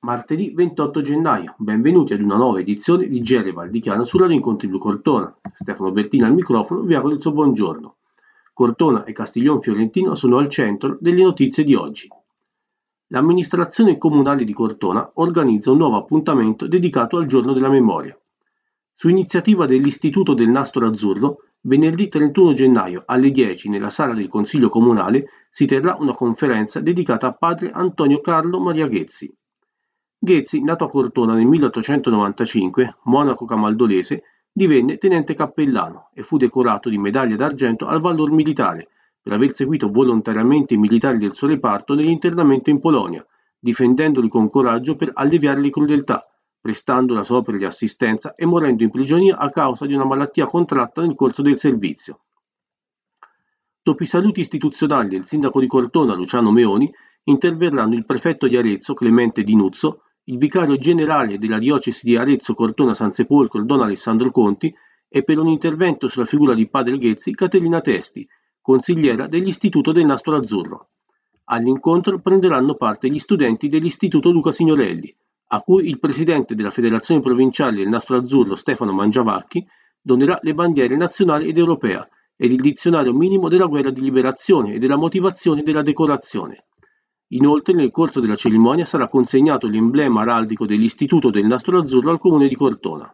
Martedì 28 gennaio, benvenuti ad una nuova edizione di GR Valdichiana su Radio Incontri Blu Cortona. Stefano Bertini al microfono vi auguro il suo buongiorno. Cortona e Castiglion Fiorentino sono al centro delle notizie di oggi. L'amministrazione comunale di Cortona organizza un nuovo appuntamento dedicato al Giorno della Memoria. Su iniziativa dell'Istituto del Nastro Azzurro, venerdì 31 gennaio alle 10 nella sala del Consiglio Comunale si terrà una conferenza dedicata a padre Antonio Carlo Maria Ghezzi. Ghezzi, nato a Cortona nel 1895, monaco camaldolese, divenne tenente cappellano e fu decorato di medaglia d'argento al valor militare per aver seguito volontariamente i militari del suo reparto nell'internamento in Polonia, difendendoli con coraggio per alleviare le crudeltà, prestando la sua opera di assistenza e morendo in prigionia a causa di una malattia contratta nel corso del servizio. Dopo i saluti istituzionali del sindaco di Cortona, Luciano Meoni, interverranno il prefetto di Arezzo, Clemente Di Nuzzo, il vicario generale della diocesi di Arezzo Cortona San Sepolcro, Don Alessandro Conti, e per un intervento sulla figura di padre Ghezzi, Caterina Testi, consigliera dell'Istituto del Nastro Azzurro. All'incontro prenderanno parte gli studenti dell'Istituto Luca Signorelli, a cui il presidente della Federazione Provinciale del Nastro Azzurro, Stefano Mangiavacchi, donerà le bandiere nazionale ed europea ed il dizionario minimo della guerra di liberazione e della motivazione della decorazione. Inoltre, nel corso della cerimonia sarà consegnato l'emblema araldico dell'Istituto del Nastro Azzurro al comune di Cortona.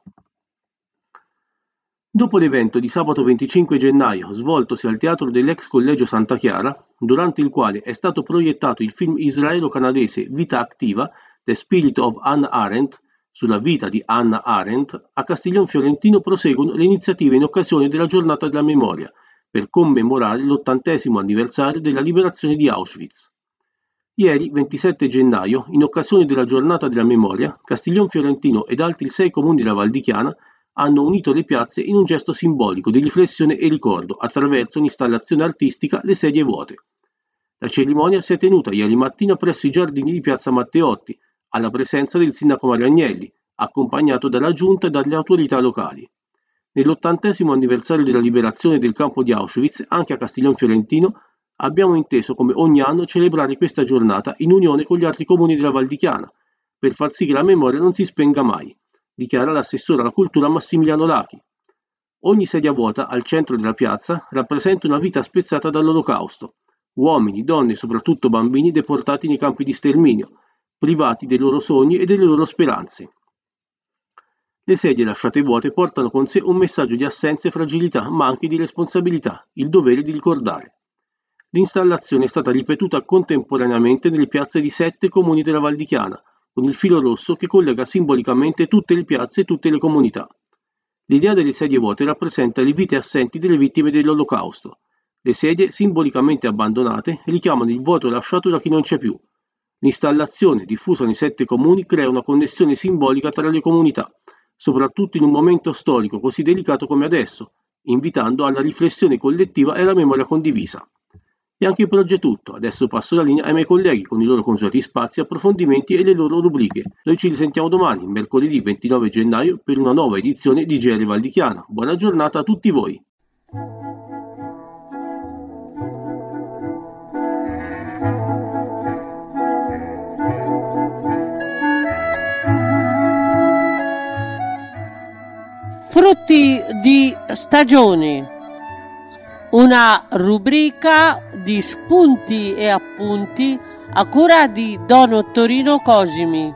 Dopo l'evento di sabato 25 gennaio, svoltosi al teatro dell'ex collegio Santa Chiara, durante il quale è stato proiettato il film israelo-canadese Vita Activa, The Spirit of Hannah Arendt, sulla vita di Hannah Arendt, a Castiglion Fiorentino proseguono le iniziative in occasione della Giornata della Memoria, per commemorare l'80° anniversario della liberazione di Auschwitz. Ieri, 27 gennaio, in occasione della Giornata della Memoria, Castiglion Fiorentino ed altri 6 comuni della Valdichiana hanno unito le piazze in un gesto simbolico di riflessione e ricordo attraverso un'installazione artistica Le sedie vuote. La cerimonia si è tenuta ieri mattina presso i giardini di piazza Matteotti, alla presenza del sindaco Mario Agnelli, accompagnato dalla giunta e dalle autorità locali. Nell'80° anniversario della liberazione del campo di Auschwitz, anche a Castiglion Fiorentino, abbiamo inteso come ogni anno celebrare questa giornata in unione con gli altri comuni della Valdichiana, per far sì che la memoria non si spenga mai, dichiara l'assessore alla cultura Massimiliano Lachi. Ogni sedia vuota al centro della piazza rappresenta una vita spezzata dall'Olocausto, uomini, donne e soprattutto bambini deportati nei campi di sterminio, privati dei loro sogni e delle loro speranze. Le sedie lasciate vuote portano con sé un messaggio di assenza e fragilità, ma anche di responsabilità, il dovere di ricordare. L'installazione è stata ripetuta contemporaneamente nelle piazze di 7 comuni della Valdichiana, con il filo rosso che collega simbolicamente tutte le piazze e tutte le comunità. L'idea delle sedie vuote rappresenta le vite assenti delle vittime dell'Olocausto. Le sedie, simbolicamente abbandonate, richiamano il vuoto lasciato da chi non c'è più. L'installazione, diffusa nei 7 comuni, crea una connessione simbolica tra le comunità, soprattutto in un momento storico così delicato come adesso, invitando alla riflessione collettiva e alla memoria condivisa. E anche per oggi è tutto, adesso passo la linea ai miei colleghi con i loro consueti spazi, approfondimenti e le loro rubriche. Noi ci risentiamo domani, mercoledì 29 gennaio, per una nuova edizione di GR Valdichiana. Buona giornata a tutti voi! Frutti di stagioni, una rubrica di spunti e appunti a cura di Don Ottorino Cosimi.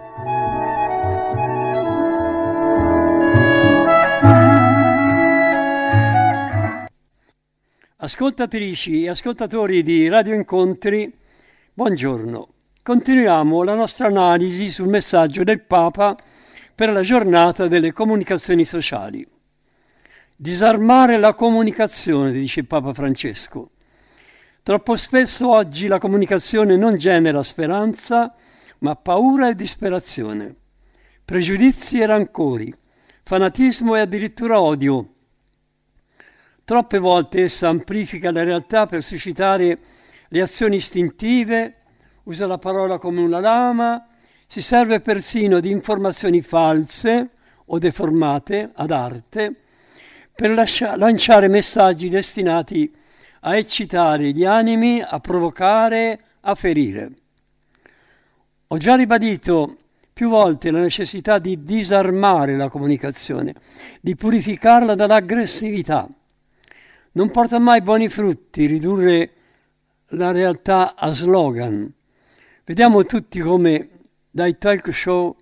Ascoltatrici e ascoltatori di Radio Incontri, buongiorno. Continuiamo la nostra analisi sul messaggio del Papa per la giornata delle comunicazioni sociali. Disarmare la comunicazione, dice il Papa Francesco. Troppo spesso oggi la comunicazione non genera speranza, ma paura e disperazione, pregiudizi e rancori, fanatismo e addirittura odio. Troppe volte essa amplifica la realtà per suscitare le azioni istintive, usa la parola come una lama, si serve persino di informazioni false o deformate ad arte per lanciare messaggi destinati a eccitare gli animi, a provocare, a ferire. Ho già ribadito più volte la necessità di disarmare la comunicazione, di purificarla dall'aggressività. Non porta mai buoni frutti ridurre la realtà a slogan. Vediamo tutti come dai talk show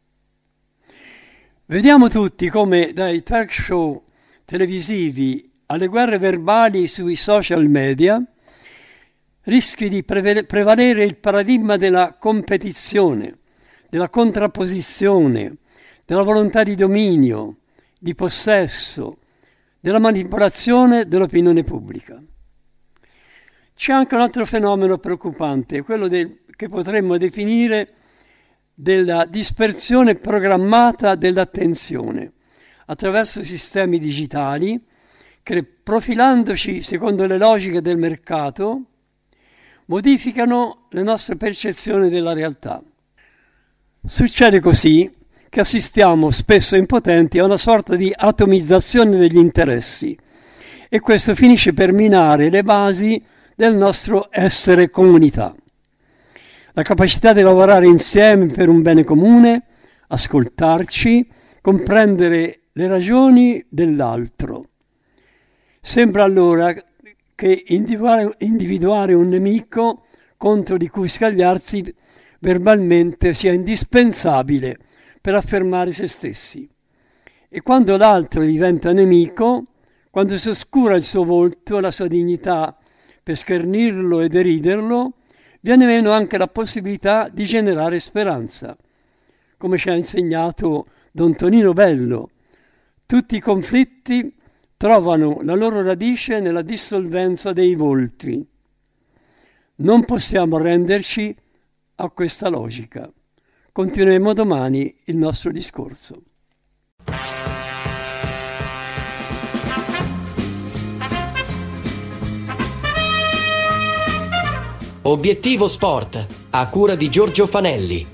televisivi alle guerre verbali sui social media rischi di prevalere il paradigma della competizione, della contrapposizione, della volontà di dominio, di possesso, della manipolazione dell'opinione pubblica. C'è anche un altro fenomeno preoccupante, quello che potremmo definire della dispersione programmata dell'attenzione attraverso sistemi digitali che, profilandoci secondo le logiche del mercato, modificano le nostre percezioni della realtà. Succede così che assistiamo spesso impotenti a una sorta di atomizzazione degli interessi e questo finisce per minare le basi del nostro essere comunità. La capacità di lavorare insieme per un bene comune, ascoltarci, comprendere le ragioni dell'altro. Sembra allora che individuare un nemico contro di cui scagliarsi verbalmente sia indispensabile per affermare se stessi. E quando l'altro diventa nemico, quando si oscura il suo volto, la sua dignità, per schernirlo e deriderlo, viene meno anche la possibilità di generare speranza. Come ci ha insegnato Don Tonino Bello, tutti i conflitti trovano la loro radice nella dissolvenza dei volti. Non possiamo arrenderci a questa logica. Continueremo domani il nostro discorso. Obiettivo Sport, a cura di Giorgio Fanelli.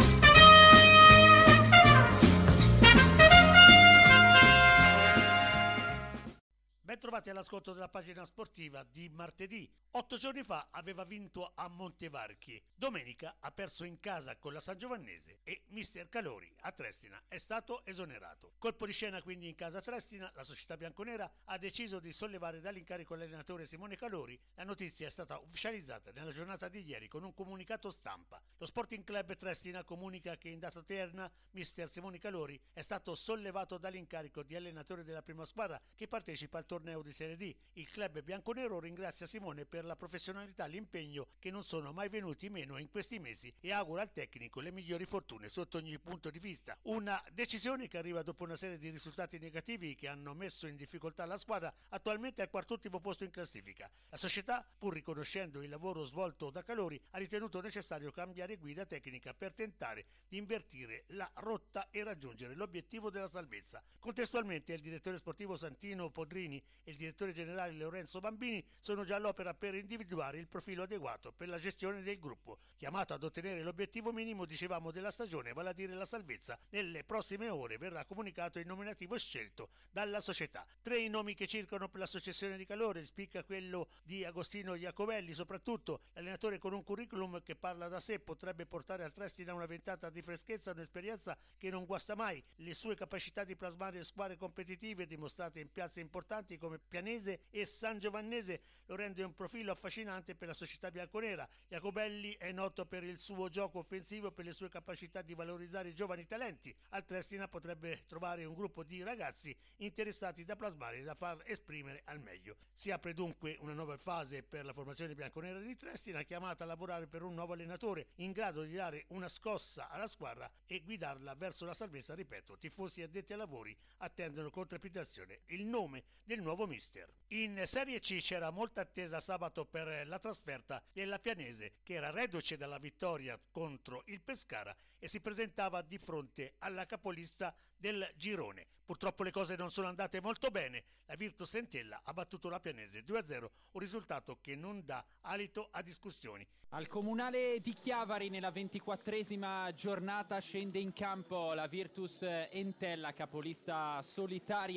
Bentrovati all'ascolto della pagina sportiva di martedì. 8 giorni fa aveva vinto a Montevarchi. Domenica ha perso in casa con la Sangiovannese e mister Calori a Triestina è stato esonerato. Colpo di scena quindi in casa Triestina, la società bianconera ha deciso di sollevare dall'incarico l'allenatore Simone Calori. La notizia è stata ufficializzata nella giornata di ieri con un comunicato stampa. Lo Sporting Club Triestina comunica che in data odierna mister Simone Calori è stato sollevato dall'incarico di allenatore della prima squadra che partecipa al torneo di Serie D. Il club bianconero ringrazia Simone per la professionalità e l'impegno che non sono mai venuti meno in questi mesi e augura al tecnico le migliori fortune sotto ogni punto di vista. Una decisione che arriva dopo una serie di risultati negativi che hanno messo in difficoltà la squadra, attualmente al quartultimo posto in classifica. La società, pur riconoscendo il lavoro svolto da Calori, ha ritenuto necessario cambiare guida tecnica per tentare di invertire la rotta e raggiungere l'obiettivo della salvezza. Contestualmente il direttore sportivo Santino Podrini e il direttore generale Lorenzo Bambini sono già all'opera per individuare il profilo adeguato per la gestione del gruppo, chiamato ad ottenere l'obiettivo minimo, dicevamo, della stagione, vale a dire la salvezza. Nelle prossime ore verrà comunicato il nominativo scelto dalla società. 3 i nomi che circolano per la successione di Calori, spicca quello di Agostino Iacobelli, soprattutto l'allenatore con un curriculum che parla da sé, potrebbe portare al Triestina una ventata di freschezza, un'esperienza che non guasta mai. Le sue capacità di plasmare squadre competitive dimostrate in piazze importanti come Pianese e Sangiovannese lo rende un profilo affascinante per la società bianconera. Iacobelli è noto per il suo gioco offensivo e per le sue capacità di valorizzare i giovani talenti. Al Triestina potrebbe trovare un gruppo di ragazzi interessati da plasmare e da far esprimere al meglio. Si apre dunque una nuova fase per la formazione bianconera di Triestina, chiamata a lavorare per un nuovo allenatore in grado di dare una scossa alla squadra e guidarla verso la salvezza. Ripeto, tifosi e addetti ai lavori attendono con trepidazione il nome del nuovo mister. In Serie C c'era molta attesa sabato per la trasferta della Pianese, che era reduce dalla vittoria contro il Pescara e si presentava di fronte alla capolista del girone. Purtroppo le cose non sono andate molto bene. La Virtus Entella ha battuto la Pianese 2-0, un risultato che non dà alito a discussioni. Al Comunale di Chiavari nella 24esima giornata scende in campo la Virtus Entella, capolista solitaria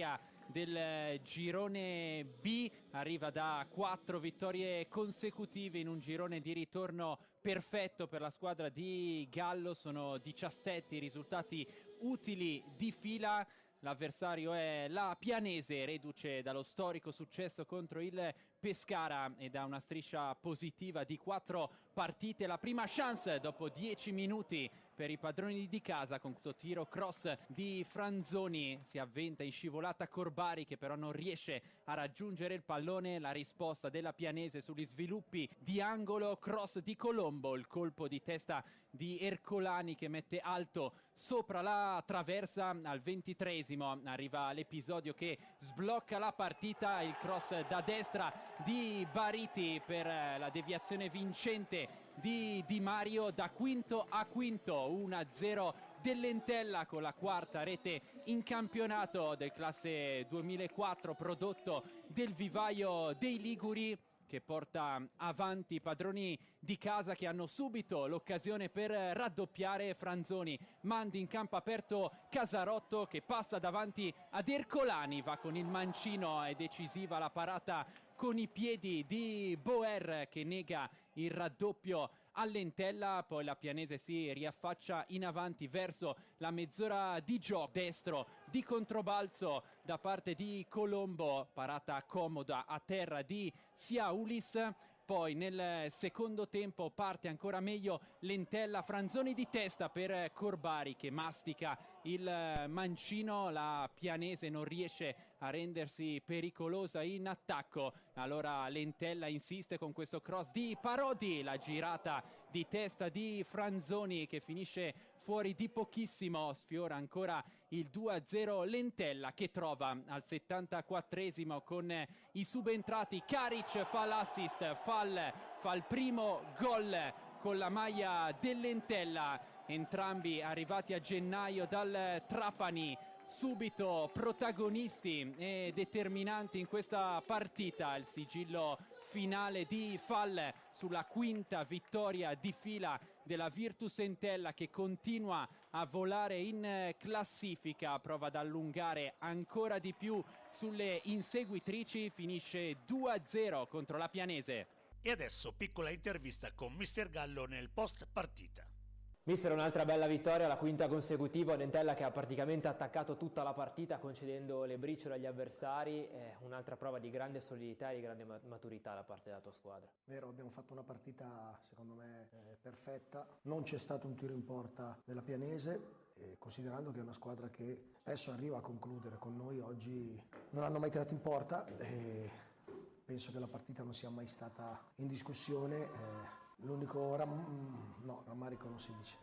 del girone B, arriva da 4 vittorie consecutive in un girone di ritorno perfetto per la squadra di Gallo. Sono 17 i risultati utili di fila. L'avversario è la Pianese, reduce dallo storico successo contro il Pescara e da una striscia positiva di 4 partite. La prima chance dopo 10 minuti per i padroni di casa, con questo tiro cross di Franzoni. Si avventa in scivolata Corbari, che però non riesce a raggiungere il pallone. La risposta della Pianese sugli sviluppi di angolo, cross di Colombo, il colpo di testa di Ercolani che mette alto sopra la traversa. Al 23esimo arriva l'episodio che sblocca la partita, il cross da destra di Bariti per la deviazione vincente di Di Mario. Da quinto a quinto, 1-0 dell'Entella, con la quarta rete in campionato del classe 2004 prodotto del vivaio dei Liguri, che porta avanti i padroni di casa, che hanno subito l'occasione per raddoppiare. Franzoni manda in campo aperto Casarotto, che passa davanti ad Ercolani, va con il mancino, è decisiva la parata con i piedi di Boer, che nega il raddoppio all'Entella. Poi la Pianese si riaffaccia in avanti verso la mezz'ora di gioco, destro di controbalzo da parte di Colombo, parata comoda a terra di Siaulis. Poi nel secondo tempo parte ancora meglio l'Entella, Franzoni di testa per Corbari che mastica il mancino. La Pianese non riesce a rendersi pericolosa in attacco, allora l'Entella insiste con questo cross di Parodi, la girata di testa di Franzoni che finisce fuori di pochissimo. Sfiora ancora il 2-0 l'Entella, che trova al 74esimo con i subentrati. Karic fa l'assist, fa il primo gol con la maglia dell'Entella, entrambi arrivati a gennaio dal Trapani, subito protagonisti e determinanti in questa partita. Il sigillo finale di Fall sulla quinta vittoria di fila della Virtus Entella, che continua a volare in classifica, prova ad allungare ancora di più sulle inseguitrici, finisce 2-0 contro la Pianese. E adesso piccola intervista con Mister Gallo nel post partita. Mister, un'altra bella vittoria, la quinta consecutiva, un'Entella che ha praticamente attaccato tutta la partita concedendo le briciole agli avversari, un'altra prova di grande solidità e di grande maturità da parte della tua squadra. Vero, abbiamo fatto una partita secondo me perfetta, non c'è stato un tiro in porta della Pianese, considerando che è una squadra che spesso arriva a concludere con noi, oggi non hanno mai tirato in porta e penso che la partita non sia mai stata in discussione. L'unico rammarico non si dice.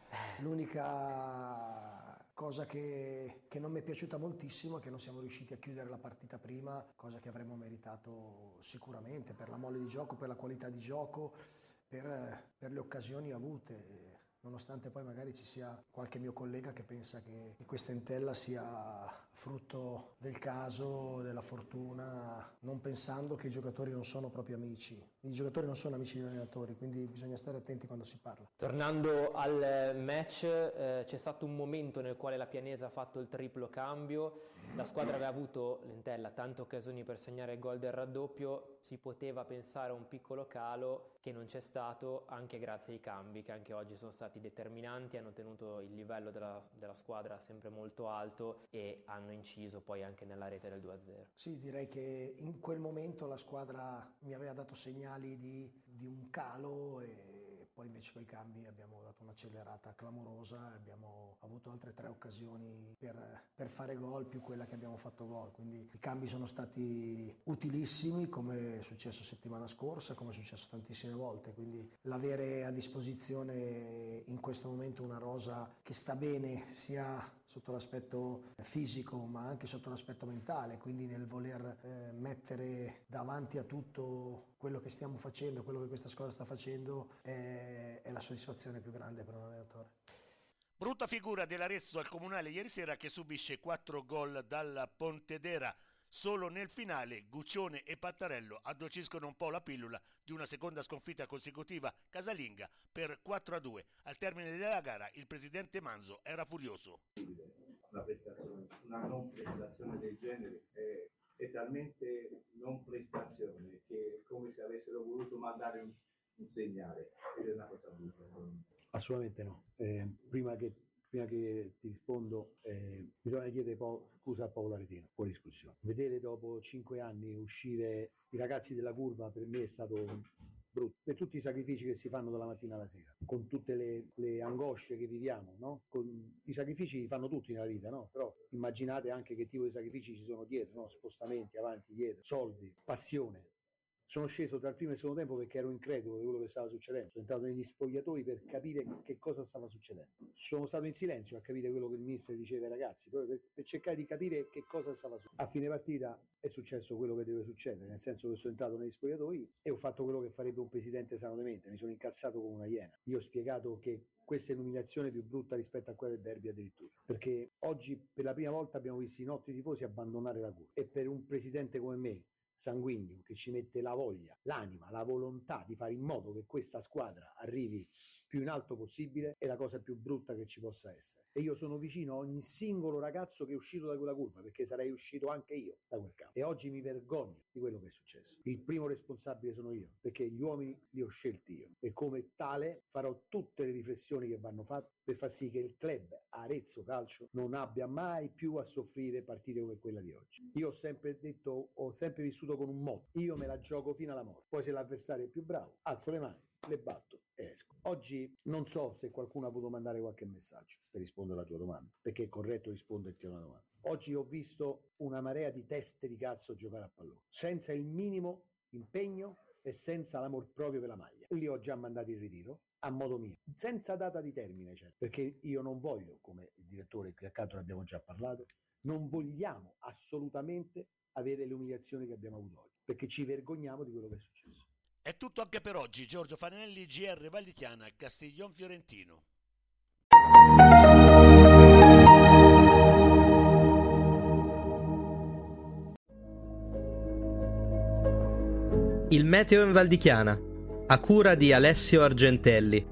L'unica cosa che non mi è piaciuta moltissimo è che non siamo riusciti a chiudere la partita prima, cosa che avremmo meritato sicuramente per la mole di gioco, per la qualità di gioco, per le occasioni avute. Nonostante poi magari ci sia qualche mio collega che pensa che questa Entella sia frutto del caso, della fortuna, non pensando che i giocatori non sono proprio amici. I giocatori non sono amici degli allenatori, quindi bisogna stare attenti quando si parla. Tornando al match, c'è stato un momento nel quale la Pianese ha fatto il triplo cambio, la squadra aveva avuto, l'Entella, tante occasioni per segnare il gol del raddoppio, si poteva pensare a un piccolo calo che non c'è stato, anche grazie ai cambi che anche oggi sono stati determinanti, hanno tenuto il livello della squadra sempre molto alto e hanno inciso poi anche nella rete del 2-0. Sì, direi che in quel momento la squadra mi aveva dato segnali di un calo e poi invece con i cambi abbiamo dato un'accelerata clamorosa, abbiamo avuto altre 3 occasioni per fare gol più quella che abbiamo fatto gol, quindi i cambi sono stati utilissimi, come è successo settimana scorsa, come è successo tantissime volte, quindi l'avere a disposizione in questo momento una rosa che sta bene sia sotto l'aspetto fisico ma anche sotto l'aspetto mentale, quindi nel voler mettere davanti a tutto quello che stiamo facendo, quello che questa squadra sta facendo, è la soddisfazione più grande per un allenatore. Brutta figura dell'Arezzo al Comunale ieri sera, che subisce 4 gol dalla Pontedera. Solo nel finale Guccione e Pattarello addolciscono un po' la pillola di una seconda sconfitta consecutiva casalinga per 4-2. Al termine della gara il presidente Manzo era furioso. Una non prestazione del genere è talmente non prestazione che è come se avessero voluto mandare un segnale, ed è una cosa brutta. Assolutamente no. Prima che ti rispondo, bisogna chiedere scusa a Paolo Aretino, fuori discussione. Vedere dopo 5 anni uscire i ragazzi della curva per me è stato brutto, per tutti i sacrifici che si fanno dalla mattina alla sera, con tutte le angosce che viviamo, no? I sacrifici li fanno tutti nella vita, no? Però immaginate anche che tipo di sacrifici ci sono dietro, no? Spostamenti avanti, dietro, soldi, passione. Sono sceso tra il primo e il secondo tempo perché ero incredulo di quello che stava succedendo. Sono entrato negli spogliatoi per capire che cosa stava succedendo. Sono stato in silenzio a capire quello che il mister diceva ai ragazzi, proprio per cercare di capire che cosa stava succedendo. A fine partita è successo quello che deve succedere, nel senso che sono entrato negli spogliatoi e ho fatto quello che farebbe un presidente sano di mente. Mi sono incazzato come una iena. Io ho spiegato che questa è l'umiliazione più brutta rispetto a quella del derby addirittura, perché oggi per la prima volta abbiamo visto i nostri tifosi abbandonare la curva, e per un presidente come me, sanguigno, che ci mette la voglia, l'anima, la volontà di fare in modo che questa squadra arrivi più in alto possibile, è la cosa più brutta che ci possa essere. E io sono vicino a ogni singolo ragazzo che è uscito da quella curva, perché sarei uscito anche io da quel campo. E oggi mi vergogno di quello che è successo. Il primo responsabile sono io, perché gli uomini li ho scelti io, e come tale farò tutte le riflessioni che vanno fatte per far sì che il club Arezzo Calcio non abbia mai più a soffrire partite come quella di oggi. Io ho sempre detto, ho sempre vissuto con un motto: io me la gioco fino alla morte, poi se l'avversario è più bravo alzo le mani, le batto e esco. Oggi non so se qualcuno ha voluto mandare qualche messaggio per rispondere alla tua domanda, perché è corretto risponderti a una domanda. Oggi ho visto una marea di teste di cazzo giocare a pallone senza il minimo impegno e senza l'amor proprio per la maglia. Li ho già mandati in ritiro a modo mio, senza data di termine, certo, perché io non voglio, come il direttore qui accanto ne abbiamo già parlato, non vogliamo assolutamente avere le umiliazioni che abbiamo avuto oggi, perché ci vergogniamo di quello che è successo. È tutto anche per oggi. Giorgio Fanelli, GR Val di Chiana, Castiglion Fiorentino. Il meteo in Val di Chiana, a cura di Alessio Argentelli.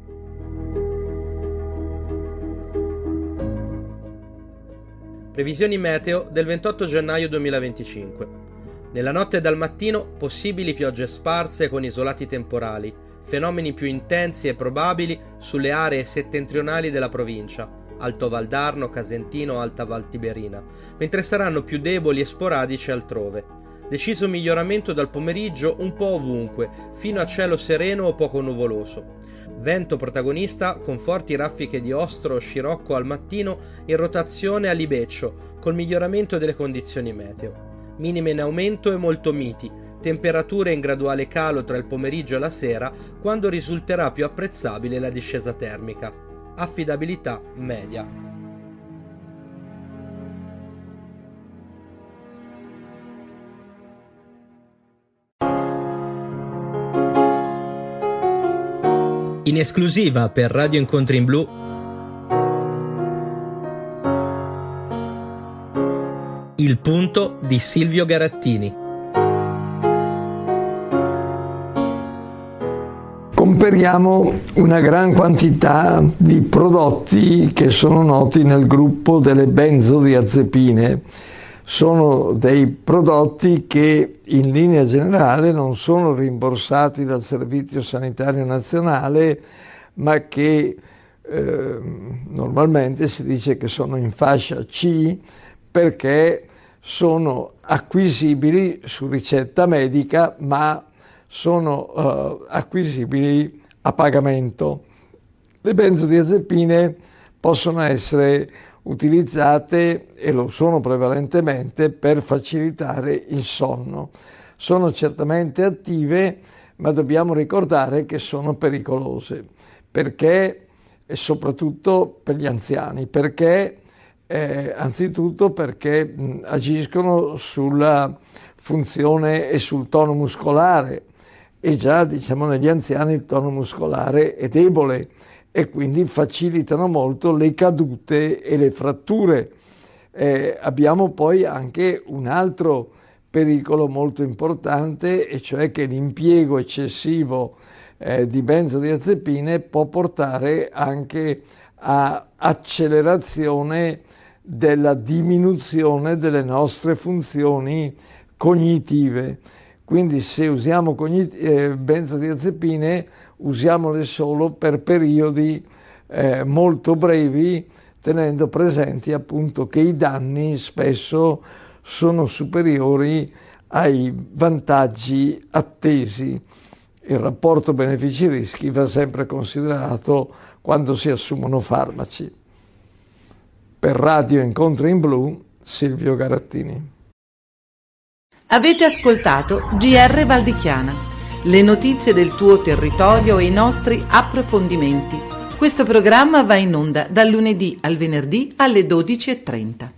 Previsioni meteo del 28 gennaio 2025. Nella notte e dal mattino possibili piogge sparse con isolati temporali, fenomeni più intensi e probabili sulle aree settentrionali della provincia, Alto Valdarno, Casentino, Alta Val Tiberina, mentre saranno più deboli e sporadici altrove. Deciso miglioramento dal pomeriggio un po' ovunque, fino a cielo sereno o poco nuvoloso. Vento protagonista con forti raffiche di ostro o scirocco al mattino in rotazione a libeccio, col miglioramento delle condizioni meteo. Minime in aumento e molto miti, temperature in graduale calo tra il pomeriggio e la sera, quando risulterà più apprezzabile la discesa termica. Affidabilità media. In esclusiva per Radio Incontri in Blu, Il punto di Silvio Garattini. Comperiamo una gran quantità di prodotti che sono noti nel gruppo delle benzodiazepine. Sono dei prodotti che in linea generale non sono rimborsati dal Servizio Sanitario Nazionale, ma che normalmente si dice che sono in fascia C, perché sono acquisibili su ricetta medica, ma sono acquisibili a pagamento. Le benzodiazepine possono essere utilizzate, e lo sono prevalentemente, per facilitare il sonno. Sono certamente attive, ma dobbiamo ricordare che sono pericolose, perché, e soprattutto per gli anziani, perché anzitutto perché agiscono sulla funzione e sul tono muscolare, e già diciamo negli anziani il tono muscolare è debole e quindi facilitano molto le cadute e le fratture. Abbiamo poi anche un altro pericolo molto importante, e cioè che l'impiego eccessivo di benzodiazepine può portare anche a accelerazione della diminuzione delle nostre funzioni cognitive. Quindi se usiamo benzodiazepine, usiamole solo per periodi molto brevi, tenendo presenti appunto che i danni spesso sono superiori ai vantaggi attesi. Il rapporto benefici-rischi va sempre considerato quando si assumono farmaci. Per Radio Incontri in Blu, Silvio Garattini. Avete ascoltato GR Val di Chiana, le notizie del tuo territorio e i nostri approfondimenti. Questo programma va in onda dal lunedì al venerdì alle 12:30.